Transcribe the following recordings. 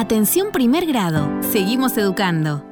Atención primer grado. Seguimos educando.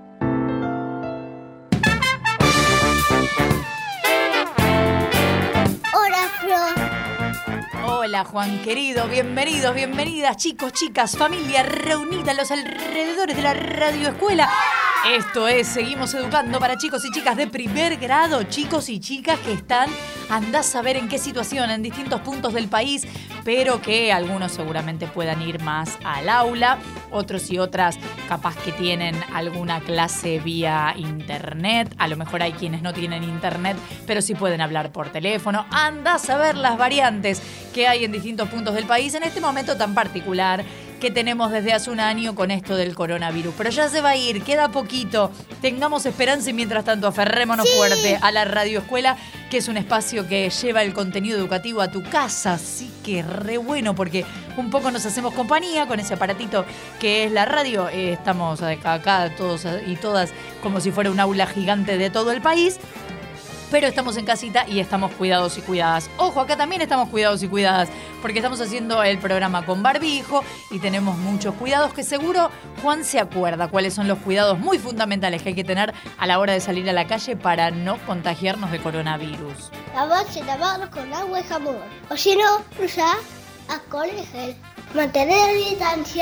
Hola, Flo. Hola, Juan querido. Bienvenidos, bienvenidas, chicos, chicas, familia reunida en los alrededores de la radioescuela. Esto es Seguimos Educando para chicos y chicas de primer grado, chicos y chicas que están, andás a ver en qué situación, en distintos puntos del país, pero que algunos seguramente puedan ir más al aula, otros y otras capaz que tienen alguna clase vía internet, a lo mejor hay quienes no tienen internet, pero sí pueden hablar por teléfono. Andás a ver las variantes que hay en distintos puntos del país en este momento tan particular que tenemos desde hace un año con esto del coronavirus. Pero ya se va a ir, queda poquito. Tengamos esperanza y mientras tanto aferrémonos fuerte a la radioescuela, que es un espacio que lleva el contenido educativo a tu casa. Así que re bueno, porque un poco nos hacemos compañía con ese aparatito que es la radio. Estamos acá todos y todas como si fuera un aula gigante de todo el país. Pero estamos en casita y estamos cuidados y cuidadas. Ojo, acá también estamos cuidados y cuidadas, porque estamos haciendo el programa con barbijo y tenemos muchos cuidados que seguro Juan se acuerda cuáles son los cuidados muy fundamentales que hay que tener a la hora de salir a la calle para no contagiarnos de coronavirus. Lavarse las manos con agua y jabón. O si no, usar alcohol y gel. Mantener la distancia.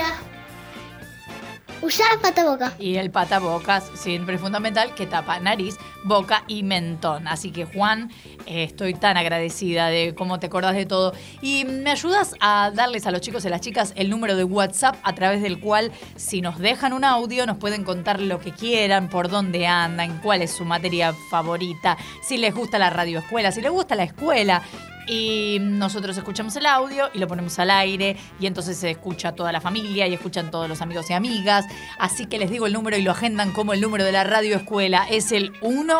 Usar el patabocas. Y el patabocas, siempre es fundamental, que tapa nariz, boca y mentón. Así que, Juan, estoy tan agradecida de cómo te acordás de todo. Y me ayudas a darles a los chicos y a las chicas el número de WhatsApp a través del cual, si nos dejan un audio, nos pueden contar lo que quieran, por dónde andan, cuál es su materia favorita, si les gusta la radioescuela, si les gusta la escuela. Y nosotros escuchamos el audio y lo ponemos al aire y entonces se escucha toda la familia y escuchan todos los amigos y amigas. Así que les digo el número y lo agendan como el número de la radioescuela. Es el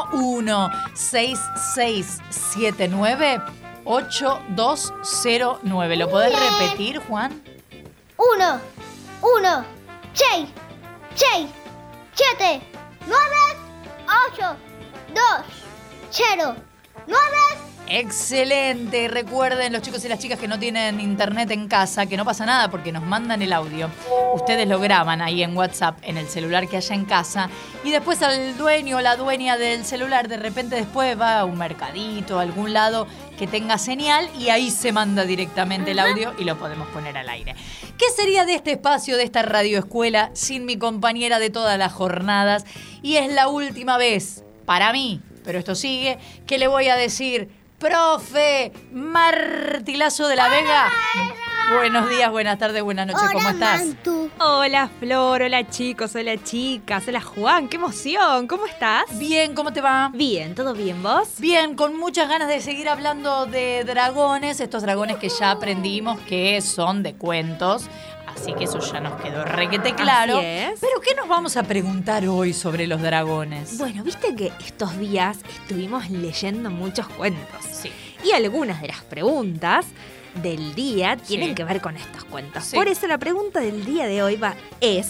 1166798209. ¿Lo podés repetir, Juan? 1, 6, 7, 9, 8, 2, 0, 9. Excelente. Recuerden, los chicos y las chicas que no tienen internet en casa, que no pasa nada porque nos mandan el audio. Ustedes lo graban ahí en WhatsApp, en el celular que haya en casa, y después al dueño o la dueña del celular de repente después va a un mercadito, a algún lado que tenga señal, y ahí se manda directamente el audio y lo podemos poner al aire. ¿Qué sería de este espacio, de esta radioescuela, sin mi compañera de todas las jornadas? Y es la última vez, para mí, pero esto sigue, que le voy a decir: profe Martilazo de la Vega. Buenos días, buenas tardes, buenas noches. Hola, ¿Cómo estás? Mantu. Hola Flor, hola chicos, hola chicas, hola Juan, qué emoción, ¿cómo estás? Bien, ¿cómo te va? Bien, ¿todo bien vos? Bien, con muchas ganas de seguir hablando de dragones, estos dragones que ya aprendimos que son de cuentos. Así que eso ya nos quedó requete claro. Así es. Pero ¿qué nos vamos a preguntar hoy sobre los dragones? Bueno, viste que estos días estuvimos leyendo muchos cuentos. Sí. Y algunas de las preguntas del día tienen Sí. que ver con estos cuentos. Sí. Por eso la pregunta del día de hoy ¿es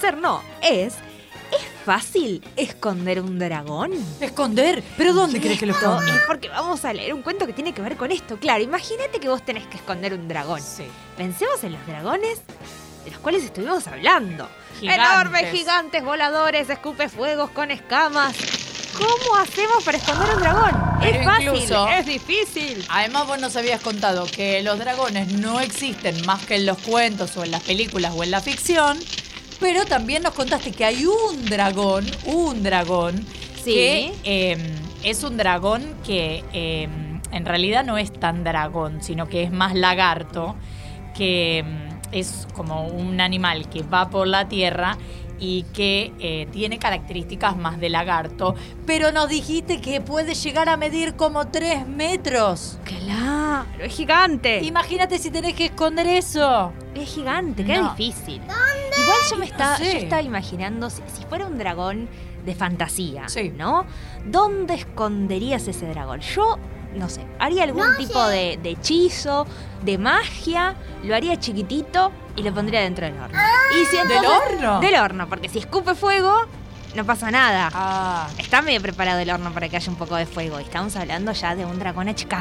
fácil esconder un dragón? ¿Esconder? ¿Pero dónde Y crees que lo esto esconde? es porque vamos a leer un cuento que tiene que ver con esto. Claro, imagínate que vos tenés que esconder un dragón. Sí. Pensemos en los dragones de los cuales estuvimos hablando. Gigantes. Enormes, gigantes, voladores, escupefuegos con escamas. ¿Cómo hacemos para esconder un dragón? Pero Es fácil, incluso- es difícil. Además, vos nos habías contado que los dragones no existen más que en los cuentos o en las películas o en la ficción, pero también nos contaste que hay un dragón Sí. que es un dragón que en realidad no es tan dragón, sino que es más lagarto, que es como un animal que va por la tierra y que tiene características más de lagarto, pero nos dijiste que puede llegar a medir como 3 metros. Claro, es gigante. Imagínate si tenés que esconder eso. Es gigante, qué No. difícil. Igual yo sé. yo estaba imaginando si fuera un dragón de fantasía, Sí. ¿no? ¿Dónde esconderías ese dragón? Yo, no sé, haría algún tipo de hechizo, de magia, lo haría chiquitito y lo pondría dentro del horno. Y si ¿Del entonces- horno? Del horno, porque si escupe fuego, no pasa nada. Ah, Está medio preparado el horno para que haya un poco de fuego. Y estamos hablando ya de un dragón achicado.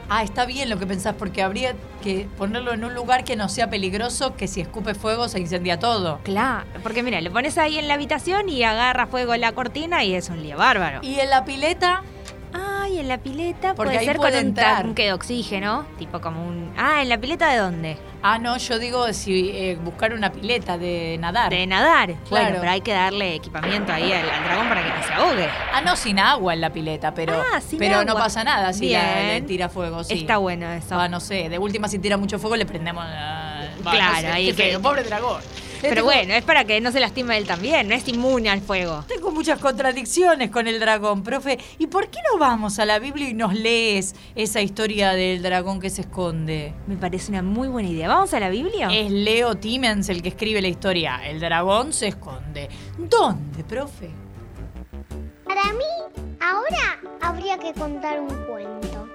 Está bien lo que pensás, porque habría que ponerlo en un lugar que no sea peligroso, que si escupe fuego se incendia todo. Claro, porque mira, lo pones ahí en la habitación y agarra fuego la cortina y es un lío bárbaro. ¿Y en la pileta? Y en la pileta Porque puede ahí ser puede con entrar. un tanque de oxígeno, tipo como un... ¿en la pileta de dónde? No, yo digo si buscar una pileta de nadar. De nadar. Claro. Bueno, pero hay que darle equipamiento ahí al dragón para que no se ahogue. No, sin agua en la pileta, pero sin pero agua. no pasa nada si Bien. le tira fuego, sí. Está bueno eso. No sé, de última si tira mucho fuego le prendemos... Claro, no sé, ahí qué que- feo, pobre dragón. Pero bueno, es para que no se lastime él también, no es inmune al fuego. Tengo muchas contradicciones con el dragón, profe. ¿Y por qué no vamos a la Biblia y nos lees esa historia del dragón que se esconde? Me parece una muy buena idea. ¿Vamos a la Biblia? Es Leo Timmons el que escribe la historia. El dragón se esconde. ¿Dónde, profe? Para mí, ahora habría que contar un cuento.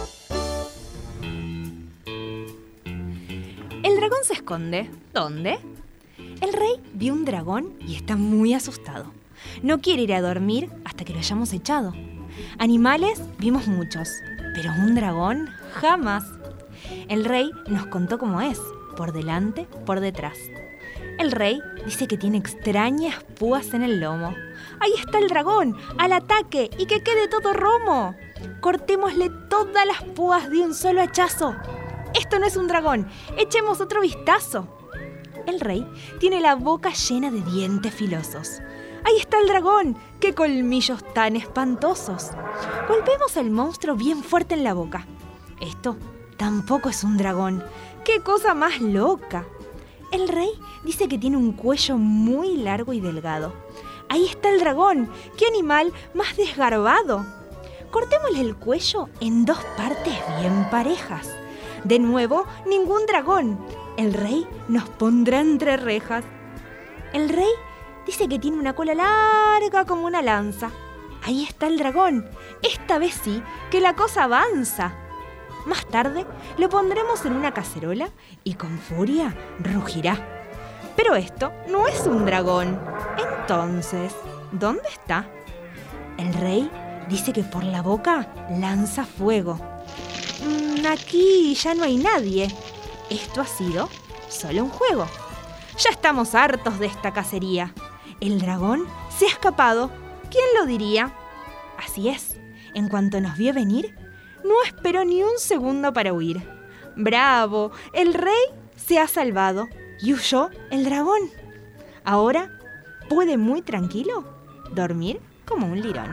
El dragón se esconde. ¿Dónde? El rey vio un dragón y está muy asustado. No quiere ir a dormir hasta que lo hayamos echado. Animales vimos muchos, pero un dragón jamás. El rey nos contó cómo es, por delante, por detrás. El rey dice que tiene extrañas púas en el lomo. ¡Ahí está el dragón! ¡Al ataque! ¡Y que quede todo romo! Cortémosle todas las púas de un solo hachazo. Esto no es un dragón. Echemos otro vistazo. El rey tiene la boca llena de dientes filosos. ¡Ahí está el dragón! ¡Qué colmillos tan espantosos! Golpeemos al monstruo bien fuerte en la boca. Esto tampoco es un dragón. ¡Qué cosa más loca! El rey dice que tiene un cuello muy largo y delgado. ¡Ahí está el dragón! ¡Qué animal más desgarbado! Cortémosle el cuello en 2 partes bien parejas. De nuevo, ningún dragón. El rey nos pondrá entre rejas. El rey dice que tiene una cola larga como una lanza. Ahí está el dragón. Esta vez sí, que la cosa avanza. Más tarde lo pondremos en una cacerola y con furia rugirá. Pero esto no es un dragón. Entonces, ¿dónde está? El rey dice que por la boca lanza fuego. Aquí ya no hay nadie. Esto ha sido solo un juego. Ya estamos hartos de esta cacería. El dragón se ha escapado. ¿Quién lo diría? Así es. En cuanto nos vio venir, no esperó ni un segundo para huir. ¡Bravo! El rey se ha salvado y huyó el dragón. Ahora puede muy tranquilo dormir como un lirón.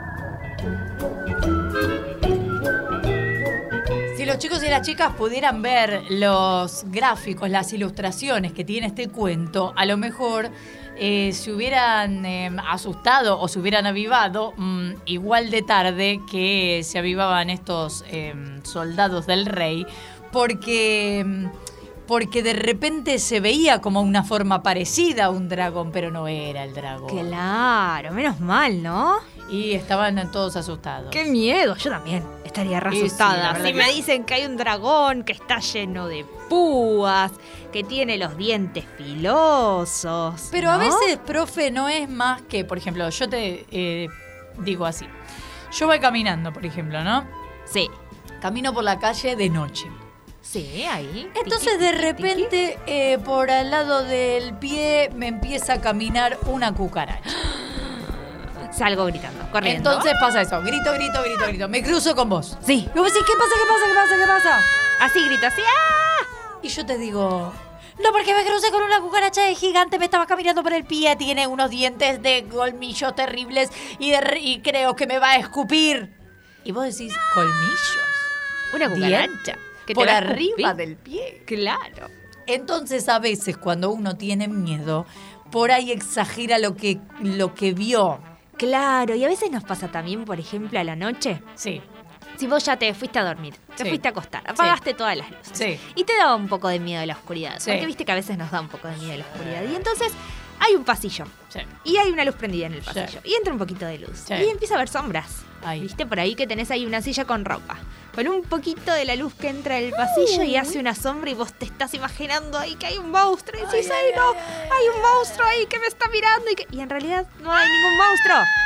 Si los chicos y las chicas pudieran ver los gráficos, las ilustraciones que tiene este cuento, a lo mejor se hubieran asustado o se hubieran avivado igual de tarde que se avivaban estos soldados del rey, porque de repente se veía como una forma parecida a un dragón, pero no era el dragón. Claro, menos mal, ¿no? Y estaban todos asustados. ¡Qué miedo! Yo también estaría re Sí, sí, asustada. la verdad Si que me sí. dicen que hay un dragón que está lleno de púas, que tiene los dientes filosos. Pero a ¿no? veces, profe, no es más que, por ejemplo, yo te digo así. Yo voy caminando, por ejemplo, ¿no? Sí. Camino por la calle de noche. Sí, ahí. Entonces de repente por al lado del pie me empieza a caminar una cucaracha. Salgo gritando, corriendo. Entonces pasa eso, grito. Me cruzo con vos. Sí. Y vos decís, ¿qué pasa? Así grito, así. ¡Ah! Y yo te digo, no, porque me crucé con una cucaracha de gigante, me estaba caminando por el pie, tiene unos dientes de colmillos terribles y creo que me va a escupir. Y vos decís, ¿colmillos? Una cucaracha. Que te Por va a arriba escupir. del pie. Claro. Entonces a veces cuando uno tiene miedo, por ahí exagera lo que vio. Claro, y a veces nos pasa también, por ejemplo, a la noche. Sí, Si vos ya te fuiste a dormir, te Sí. fuiste a acostar, apagaste todas las luces. sí. Y te daba un poco de miedo la oscuridad. Sí. Porque viste que a veces nos da un poco de miedo la oscuridad. Y entonces hay un pasillo. Sí. Y hay una luz prendida en el Sí. pasillo. Y entra un poquito de luz. Sí. Y empieza a ver sombras. Ahí. Viste por ahí que tenés ahí una silla con ropa. Con un poquito de la luz que entra del pasillo y hace una sombra y vos te estás imaginando ahí que hay un monstruo. Y decís, ¡ay, no! Hay un monstruo ahí que me está mirando. Y en realidad no hay ningún monstruo.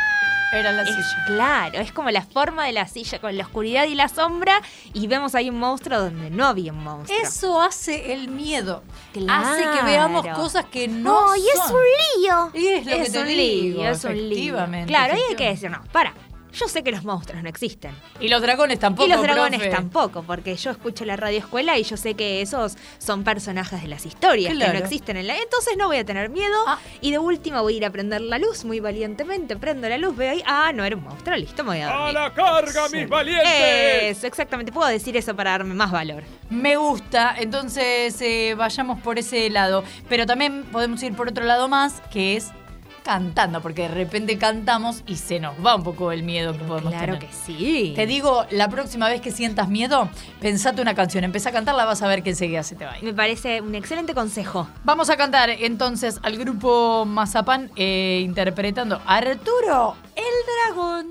era la silla. Claro, es como la forma de la silla con la oscuridad y la sombra y vemos ahí un monstruo donde no había un monstruo. Eso hace el miedo. Claro. Hace que veamos cosas que no ¡ay, son. es un lío! Y es lo que Es te un digo, lío, es un lío. efectivamente. Claro, ahí hay que decir, no, para. Yo sé que los monstruos no existen. Y los dragones tampoco, Y los dragones profe. tampoco, porque yo escucho la radio escuela y yo sé que esos son personajes de las historias Claro. que no existen en la... Entonces no voy a tener miedo y de última voy a ir a prender la luz muy valientemente. Prendo la luz, veo ahí, no era un monstruo, listo, me voy a dormir. ¡A la carga, mis valientes! Eso, exactamente. Puedo decir eso para darme más valor. Me gusta, entonces vayamos por ese lado. Pero también podemos ir por otro lado más, que es cantando, porque de repente cantamos y se nos va un poco el miedo que podemos Claro tener. que sí. Te digo, la próxima vez que sientas miedo, pensate una canción, empezá a cantarla, vas a ver que enseguida se te va a ir. Me parece un excelente consejo. Vamos a cantar entonces al grupo Mazapán interpretando a Arturo el Dragón.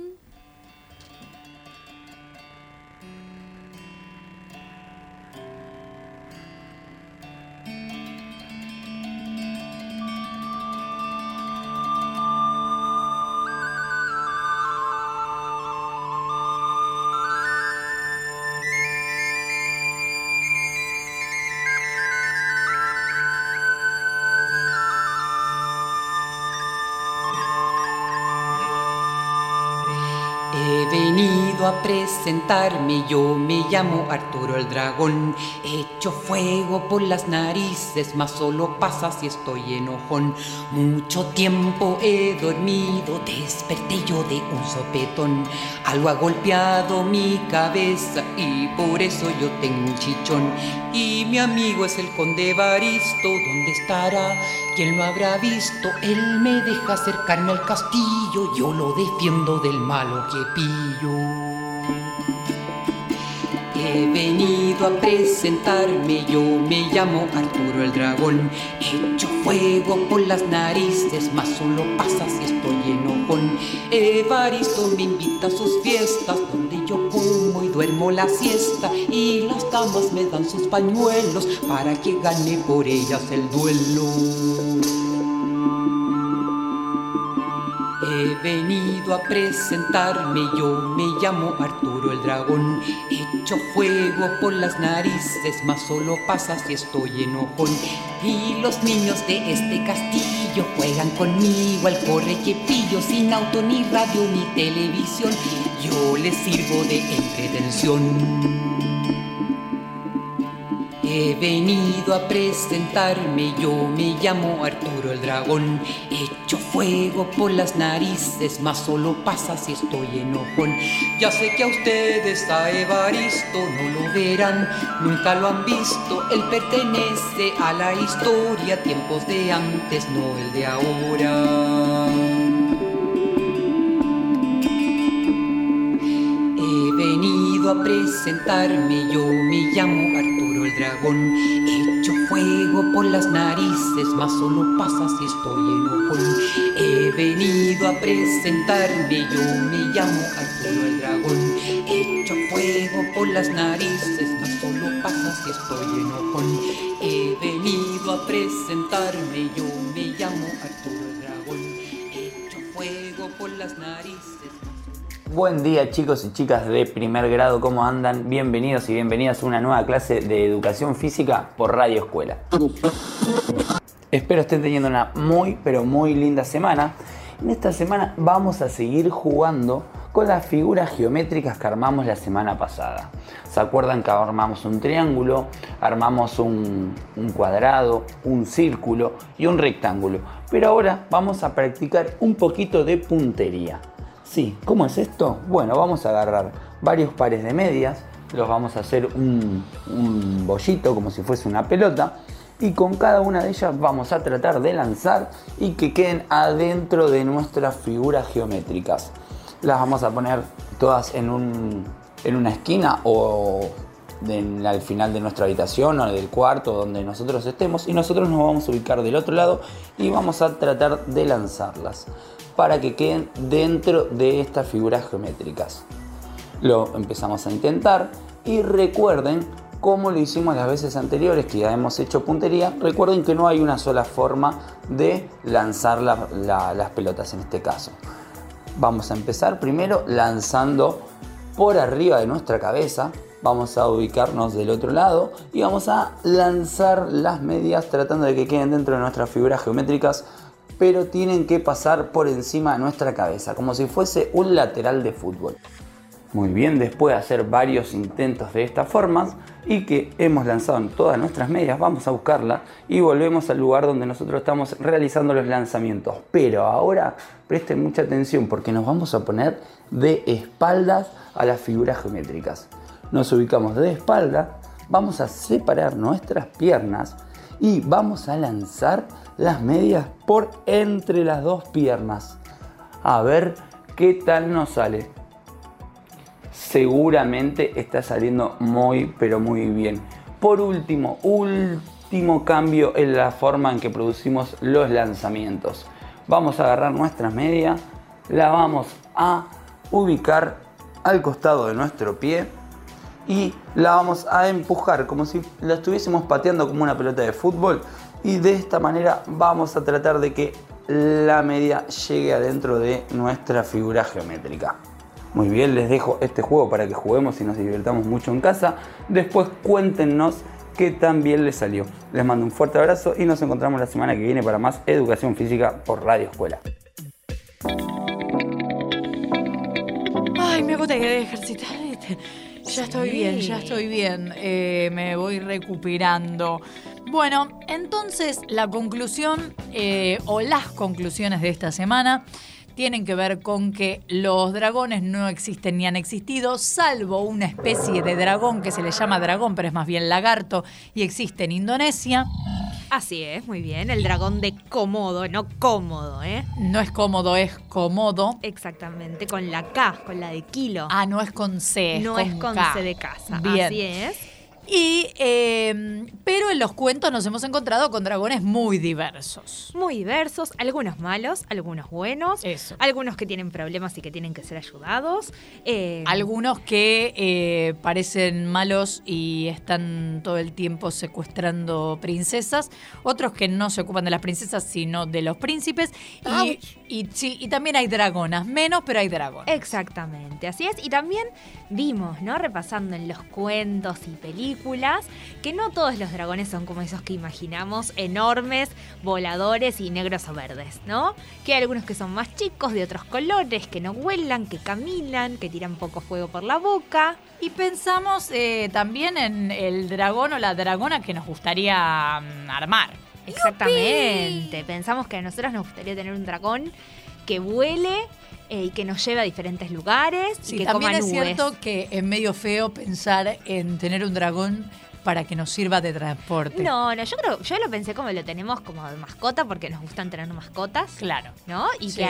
He venido a presentarme, yo me llamo Arturo el Dragón. Echo fuego por las narices, mas solo pasa si estoy enojón. Mucho tiempo he dormido, desperté yo de un sopetón. Algo ha golpeado mi cabeza y por eso yo tengo un chichón. Y mi amigo es el conde Evaristo, ¿dónde estará? ¿Quién lo habrá visto? Él me deja acercarme al castillo, yo lo defiendo del malo que pillo. He venido a presentarme, yo me llamo Arturo el Dragón. Echo fuego por las narices, mas solo pasa si estoy enojón. Evaristo me invita a sus fiestas, donde yo como y duermo la siesta. Y las damas me dan sus pañuelos, para que gane por ellas el duelo. He venido a presentarme, yo me llamo Arturo el Dragón. Echo fuego por las narices, mas solo pasa si estoy enojón. Y los niños de este castillo juegan conmigo al corre que pillo, sin auto, ni radio, ni televisión. Yo les sirvo de entretención. He venido a presentarme, yo me llamo Arturo el Dragón. Echo fuego por las narices, mas solo pasa si estoy enojón. Ya sé que a ustedes, a Evaristo, no lo verán, nunca lo han visto. Él pertenece a la historia, tiempos de antes, no el de ahora. He venido a presentarme, yo me llamo Arturo el Dragón. Echo fuego por las narices, mas solo pasa si estoy enojón. He venido a presentarme, yo me llamo Arturo el Dragón. Echo fuego por las narices, mas solo pasa si estoy enojón. He venido a presentarme, yo me llamo Arturo el Dragón. Echo fuego por las narices. Buen día, chicos y chicas de primer grado, ¿cómo andan? Bienvenidos y bienvenidas a una nueva clase de educación física por Radio Escuela. Espero estén teniendo una muy, pero muy linda semana. En esta semana vamos a seguir jugando con las figuras geométricas que armamos la semana pasada. ¿Se acuerdan que armamos un triángulo, armamos un cuadrado, un círculo y un rectángulo? Pero ahora vamos a practicar un poquito de puntería. Sí, ¿cómo es esto? Bueno, vamos a agarrar varios pares de medias, los vamos a hacer un bollito como si fuese una pelota y con cada una de ellas vamos a tratar de lanzar y que queden adentro de nuestras figuras geométricas. Las vamos a poner todas en una esquina o al final de nuestra habitación o del cuarto donde nosotros estemos y nosotros nos vamos a ubicar del otro lado y vamos a tratar de lanzarlas para que queden dentro de estas figuras geométricas. Lo empezamos a intentar y recuerden, como lo hicimos las veces anteriores que ya hemos hecho puntería, recuerden que no hay una sola forma de lanzar las pelotas en este caso. Vamos a empezar primero lanzando por arriba de nuestra cabeza. Vamos a ubicarnos del otro lado y vamos a lanzar las medias tratando de que queden dentro de nuestras figuras geométricas, pero tienen que pasar por encima de nuestra cabeza, como si fuese un lateral de fútbol. Muy bien, después de hacer varios intentos de estas formas y que hemos lanzado en todas nuestras medias, vamos a buscarla y volvemos al lugar donde nosotros estamos realizando los lanzamientos. Pero ahora presten mucha atención porque nos vamos a poner de espaldas a las figuras geométricas. Nos ubicamos de espalda, vamos a separar nuestras piernas y vamos a lanzar las medias por entre las dos piernas. A ver qué tal nos sale. Seguramente está saliendo muy pero muy bien. Por último cambio en la forma en que producimos los lanzamientos. Vamos a agarrar nuestras medias, la vamos a ubicar al costado de nuestro pie y la vamos a empujar como si la estuviésemos pateando como una pelota de fútbol, y de esta manera vamos a tratar de que la media llegue adentro de nuestra figura geométrica. Muy bien, les dejo este juego para que juguemos y nos divirtamos mucho en casa. Después cuéntenos qué tan bien les salió. Les mando un fuerte abrazo y nos encontramos la semana que viene para más educación física por Radio Escuela. Ay, me agoté de ejercitar. Ya estoy bien. Me voy recuperando. Bueno, entonces la conclusión o las conclusiones de esta semana tienen que ver con que los dragones no existen ni han existido, salvo una especie de dragón que se le llama dragón, pero es más bien lagarto y existe en Indonesia. Así es, muy bien. El dragón de Komodo, no cómodo, ¿eh? No es cómodo, es Komodo. Exactamente, con la K, con la de kilo. Ah, no es con C, no es con K. C de casa. Bien. Así es. Y, pero en los cuentos nos hemos encontrado con dragones muy diversos. Muy diversos, algunos malos, algunos buenos, Eso. algunos que tienen problemas y que tienen que ser ayudados. Algunos que parecen malos y están todo el tiempo secuestrando princesas. Otros que no se ocupan de las princesas, sino de los príncipes. Y también hay dragonas, menos, pero hay dragones. Exactamente, así es. Y también vimos, ¿no? Repasando en los cuentos y películas, que no todos los dragones son como esos que imaginamos, enormes, voladores y negros o verdes, ¿no? Que hay algunos que son más chicos, de otros colores, que no vuelan, que caminan, que tiran poco fuego por la boca. Y pensamos también en el dragón o la dragona que nos gustaría armar. Exactamente. Pensamos que a nosotros nos gustaría tener un dragón que vuele y que nos lleve a diferentes lugares y que coma nubes. También es cierto que es medio feo pensar en tener un dragón para que nos sirva de transporte. No, yo lo pensé como lo tenemos como de mascota porque nos gustan tener mascotas. Claro. ¿No? Y Sí. que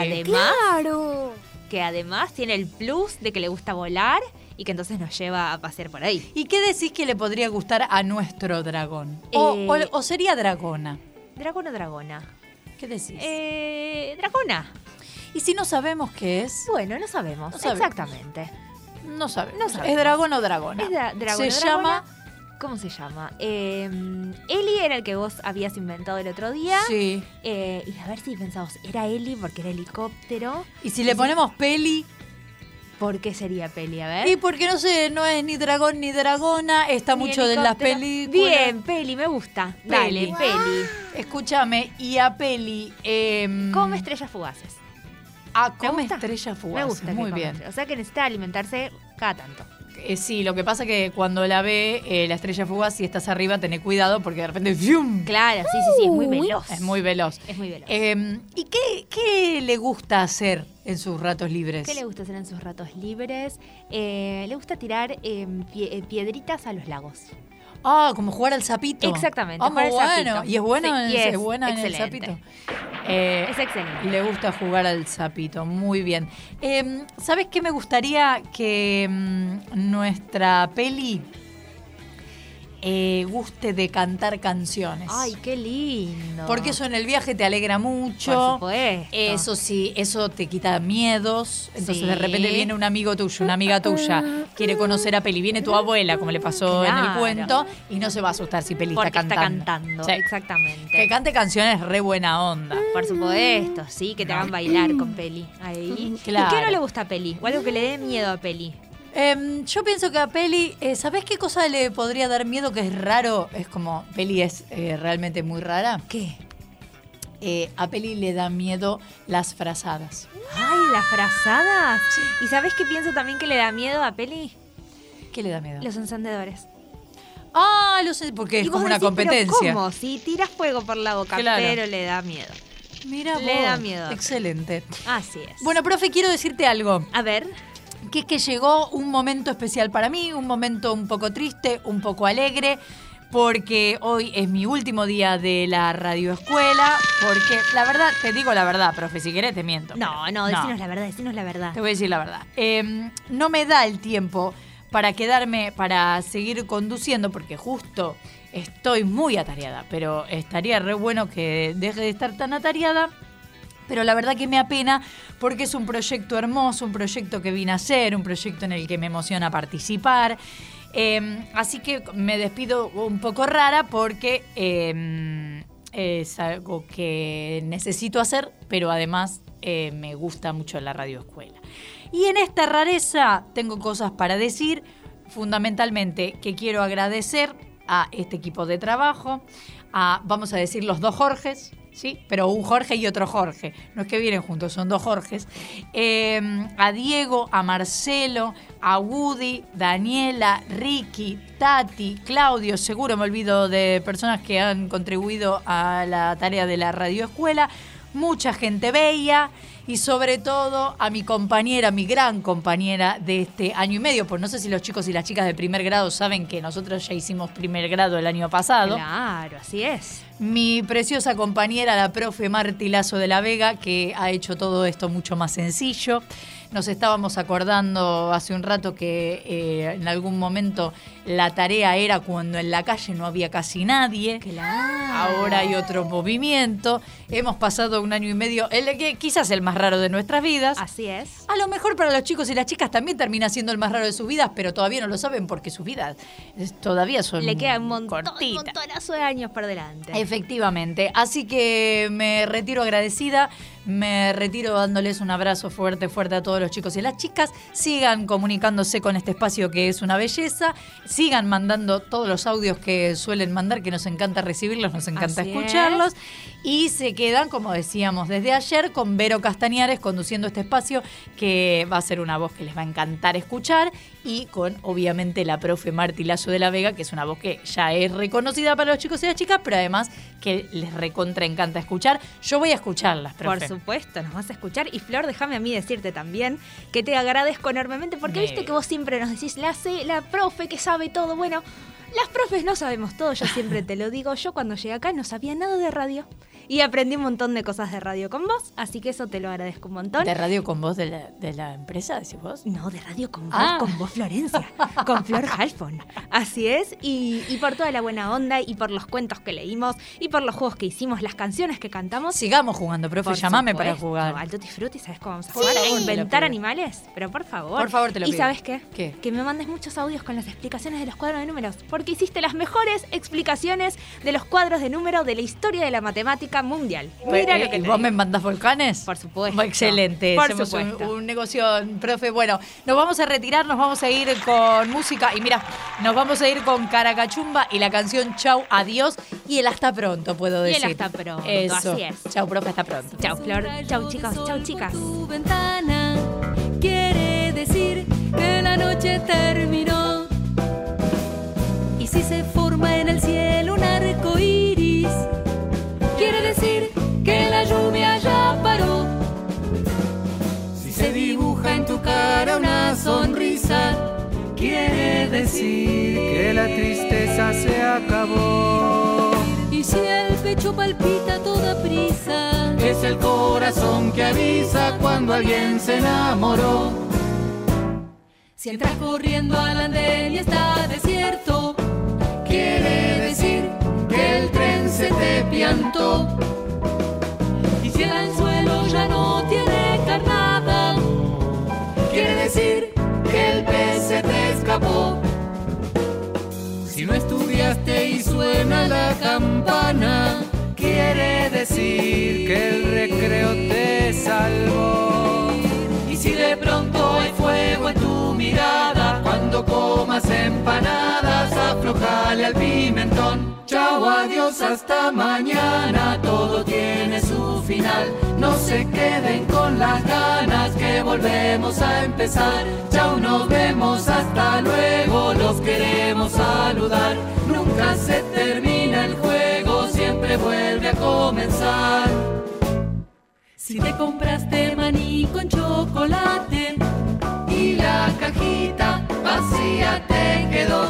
además tiene el plus de que le gusta volar y que entonces nos lleva a pasear por ahí. ¿Y qué decís que le podría gustar a nuestro dragón? ¿O sería dragona? ¿Dragón o dragona? ¿Qué decís? Dragona. ¿Y si no sabemos qué es? Bueno, no sabemos. No sabemos. Exactamente. No sabemos. No sabemos. ¿Es dragón o dragona? Es dragón Se o llama... dragona. ¿Cómo se llama? Eli era el que vos habías inventado el otro día. Sí. Y a ver si pensamos, ¿era Eli porque era helicóptero? ¿Y si le ponemos Peli? ¿Por qué sería Peli? A ver. Y porque no sé, no es ni dragón ni dragona, está Ni mucho de las helicóptero. películas. Bien, Peli, me gusta. Dale, Peli. Peli. Escúchame, y a Peli... Come estrellas fugaces. come gusta? estrellas fugaces. Me gusta que Muy coma bien. estrellas. O sea que necesita alimentarse cada tanto. Sí, lo que pasa que cuando la ve la estrella fugaz, si estás arriba, tené cuidado porque de repente ¡fium! Claro, sí, es muy veloz. Es muy veloz. Es muy veloz. ¿Y qué le gusta hacer en sus ratos libres? ¿Qué le gusta hacer en sus ratos libres? Le gusta tirar piedritas a los lagos. Ah, como jugar al sapito. Exactamente. Ah, muy jugar al bueno. sapito. ¿Y es bueno, Sí, es buena en el excelente. sapito? Es excelente. Le gusta jugar al sapito, muy bien. ¿Sabes qué me gustaría que nuestra Peli guste de cantar canciones? Ay, qué lindo. Porque eso en el viaje te alegra mucho. Por supuesto. Eso sí, eso te quita miedos. Entonces Sí. de repente viene un amigo tuyo, una amiga tuya, quiere conocer a Peli. Viene tu abuela, como le pasó en el Claro. cuento, y no se va a asustar si Peli Porque está cantando. está cantando, Sí. exactamente. Que cante canciones re buena onda. Por supuesto, sí, que te hagan bailar con Peli. Ahí. Claro. ¿Y qué no le gusta a Peli? O algo que le dé miedo a Peli. Yo pienso que a Peli, ¿sabés qué cosa le podría dar miedo que es raro? Es como, Peli es realmente muy rara. ¿Qué? A Peli le da miedo las frazadas. Ay, las frazadas. ¿Y sabés qué pienso también que le da miedo a Peli? ¿Qué le da miedo? Los encendedores. Ah, lo sé, porque es Y como vos una decís, competencia. ¿pero cómo? Si tiras fuego por la boca, Claro. pero le da miedo. Mira vos. Le da miedo. Excelente. Así es. Bueno, profe, quiero decirte algo. A ver. Que es que llegó un momento especial para mí, un momento un poco triste, un poco alegre, porque hoy es mi último día de la radioescuela, porque la verdad, te digo la verdad, profe, si querés te miento. No, decinos la verdad, decinos la verdad. Te voy a decir la verdad. No me da el tiempo para quedarme, para seguir conduciendo, porque justo estoy muy atareada, pero estaría re bueno que deje de estar tan atareada. Pero la verdad que me apena porque es un proyecto hermoso, un proyecto que vine a hacer, un proyecto en el que me emociona participar. Así que me despido un poco rara porque es algo que necesito hacer, pero además me gusta mucho la radioescuela. Y en esta rareza tengo cosas para decir, fundamentalmente que quiero agradecer a este equipo de trabajo, a, vamos a decir, los dos Jorges, ¿sí? Pero un Jorge y otro Jorge. No es que vienen juntos, son dos Jorges. A Diego, a Marcelo, a Woody, Daniela, Ricky, Tati, Claudio. Seguro me olvido de personas que han contribuido a la tarea de la radioescuela. Mucha gente bella. Y sobre todo a mi compañera, mi gran compañera de este año y medio. Pues no sé si los chicos y las chicas de primer grado saben que nosotros ya hicimos primer grado el año pasado. Claro, así es. Mi preciosa compañera, la profe Marti Lazo de la Vega, que ha hecho todo esto mucho más sencillo. Nos estábamos acordando hace un rato que en algún momento la tarea era cuando en la calle no había casi nadie. Claro. Ahora hay otro movimiento. Hemos pasado un año y medio, quizás el más raro de nuestras vidas. Así es. A lo mejor para los chicos y las chicas también termina siendo el más raro de sus vidas, pero todavía no lo saben porque sus vidas todavía son Le queda un cortitas. montonazo de años por delante. Efectivamente. Así que me retiro agradecida, me retiro dándoles un abrazo fuerte, fuerte a todos los chicos y las chicas. Sigan comunicándose con este espacio que es una belleza. Sigan mandando todos los audios que suelen mandar, que nos encanta recibirlos, nos encanta Así escucharlos. Y se quedan, como decíamos desde ayer, con Vero Castañares conduciendo este espacio, que va a ser una voz que les va a encantar escuchar, y con, obviamente, la profe Marti Lazo de la Vega, que es una voz que ya es reconocida para los chicos y las chicas, pero además que les recontra encanta escuchar. Yo voy a escucharlas, profe. Por supuesto, nos vas a escuchar. Y Flor, déjame a mí decirte también que te agradezco enormemente, porque viste que vos siempre nos decís, la profe que sabe todo. Bueno, las profes no sabemos todo, yo siempre te lo digo. Yo cuando llegué acá no sabía nada de radio. Y aprendí un montón de cosas de radio con vos, así que eso te lo agradezco un montón. ¿De radio con vos de la empresa, decís vos? No, de radio con vos Florencia, con Flor Halfon. Así es, y por toda la buena onda, y por los cuentos que leímos, y por los juegos que hicimos, las canciones que cantamos. Sigamos jugando, profe, llamame para jugar. Al Tutti Frutti, ¿sabes cómo vamos a jugar? ¿A inventar animales? Pero por favor. Por favor, te lo pido. ¿Y sabes qué? ¿Qué? Que me mandes muchos audios con las explicaciones de los cuadros de números, porque hiciste las mejores explicaciones de los cuadros de número de la historia de la matemática mundial. Mira lo que ¿Y te vos digo. me mandás volcanes? Por supuesto. Excelente. Por Hacemos supuesto. un negocio, profe. Bueno, nos vamos a retirar, nos vamos a ir con música. Y mira, nos vamos a ir con Caracachumba y la canción Chau, Adiós. Y el hasta pronto, puedo Y el decir. hasta pronto, Eso. así es. Chau, profe, hasta pronto. Chau, Flor. Chau, chicos. Chau, chicas. Tu ventana quiere decir que la noche terminó. Y si se forma en el cielo un arco iris, quiere decir que la lluvia ya paró. Si se dibuja en tu cara una sonrisa, quiere decir que la tristeza se acabó. y si el pecho palpita a toda prisa, Es el corazón que avisa cuando alguien se enamoró. si entras corriendo al andén y está desierto, Quiere decir que el tren se te piantó. y si el anzuelo ya no tiene carnada, Quiere decir que el pez se te escapó. Si no estudiaste y suena la campana, quiere decir que el adiós, hasta mañana, todo tiene su final. No se queden con las ganas que volvemos a empezar. Chau, nos vemos, hasta luego, los queremos saludar. Nunca se termina el juego, siempre vuelve a comenzar. Si te compraste maní con chocolate y la cajita vacía te quedó,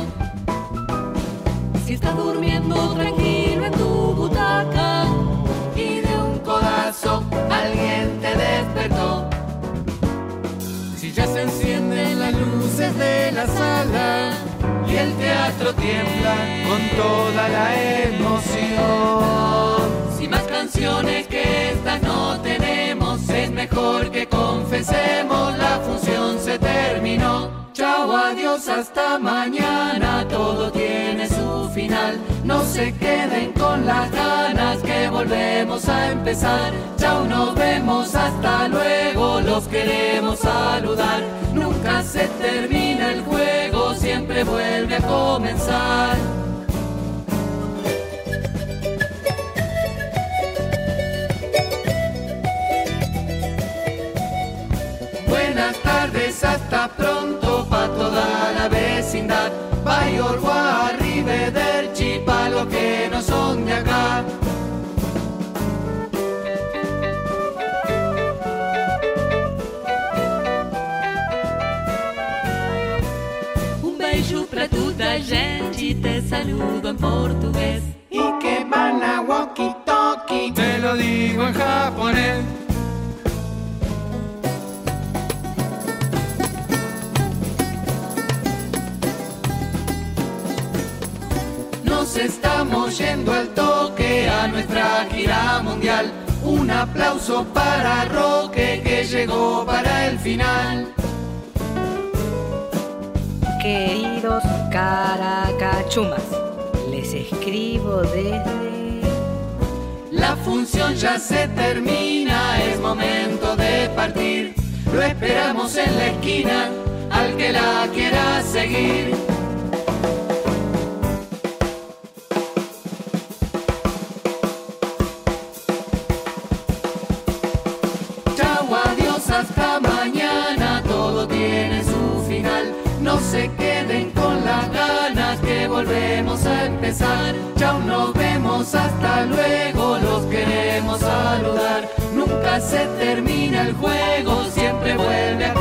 si estás durmiendo tranquilo en tu butaca y de un codazo alguien te despertó, si ya se encienden las luces de la sala y el teatro tiembla con toda la emoción, si más canciones que estas no tenemos, es mejor que confesemos, la función se terminó. Chau, adiós, hasta mañana, todo tiene su final. No se queden con las ganas que volvemos a empezar. Chau, nos vemos, hasta luego, los queremos saludar. Nunca se termina el juego, siempre vuelve a comenzar. Buenas tardes, hasta pronto pa' toda la vecindad. Bye Orwa, arrivederci pa' los que no son de acá. Un beijo pra toda gente, te saludo en portugués. Y que van a walkie-talkie, te lo digo en japonés. Nos estamos yendo al toque a nuestra gira mundial. Un aplauso para Roque que llegó para el final. Queridos caracachumas, les escribo desde... La función ya se termina, es momento de partir. Lo esperamos en la esquina, al que la quiera seguir. Hasta mañana, todo tiene su final. No se queden con las ganas que volvemos a empezar. Chau, nos vemos, hasta luego, los queremos saludar. Nunca se termina el juego, siempre vuelve a